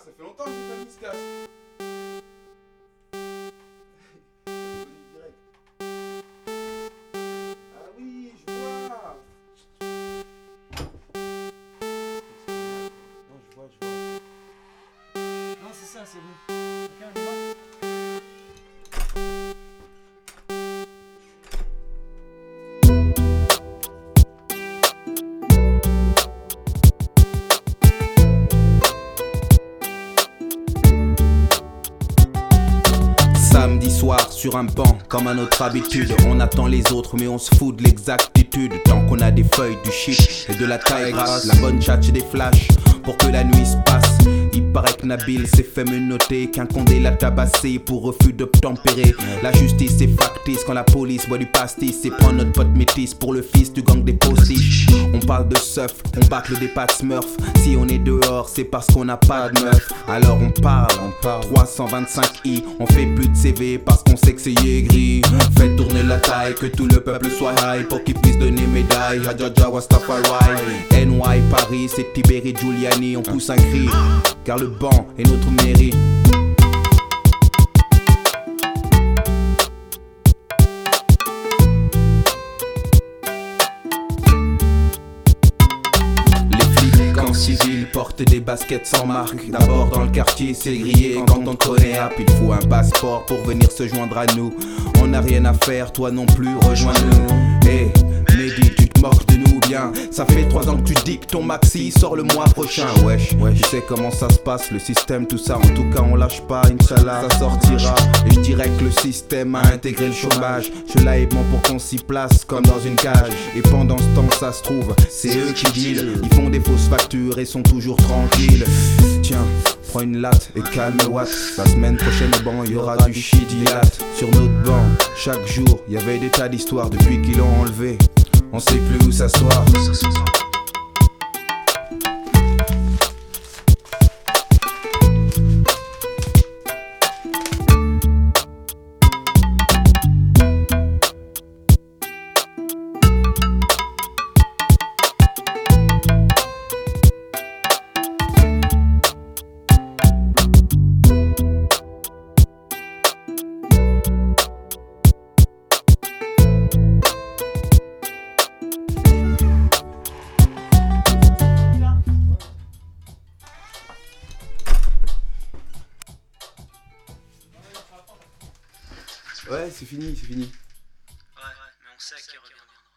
ça fait longtemps que j'ai pas mis ce casque. Direct. Ah oui, je vois. Non, je vois. Non, c'est ça, c'est bon. Ok, on y va. Samedi soir sur un banc, comme à notre habitude, on attend les autres mais on se fout de l'exactitude. Tant qu'on a des feuilles, du shit et de la taille grasse, la bonne tchatche et des flashs pour que la nuit se passe. Il paraît que Nabil s'est fait menotter, qu'un condé l'a tabassé pour refus d'obtempérer. La justice est factice quand la police boit du pastis et prend notre pote métis pour le fils du gang des postiches. On parle de seuf, on bâcle des pattes smurf. Si on est dehors, c'est parce qu'on n'a pas de meuf. Alors on parle. 325i, on fait plus de CV parce qu'on sait que c'est Yegri. Faites tourner la taille, que tout le peuple soit high pour qu'il puisse donner médaille. Hadjaja Wastafari. NY Paris, c'est Tiberi Giuliani, on pousse un cri car le banc est notre mairie. Civil porte des baskets sans marque. D'abord dans le quartier c'est grillé. Quand on connaît App il faut un passeport pour venir se joindre à nous. On n'a rien à faire, toi non plus, rejoins-nous. Hey, Mehdi, tu te moques de nous bien. Ça fait 3 ans que tu dis que ton maxi sort le mois prochain. Wesh, tu sais comment ça se passe, le système, tout ça. En tout cas on lâche pas, Inch'Allah, ça sortira. Et je dirais que le système a intégré le chômage. Je l'aimant pour qu'on s'y place comme dans une cage. Et pendant ce temps ça se trouve, c'est eux qui deal. Ils font des fausses factures et sont toujours tranquilles. Tiens, prends une latte et calme Watt. La semaine prochaine au banc y aura du shit dilate. Sur notre banc, chaque jour y avait des tas d'histoires. Depuis qu'ils l'ont enlevé, on sait plus où s'asseoir. Ouais, c'est fini. Ouais, mais on sait qu'il reviendra.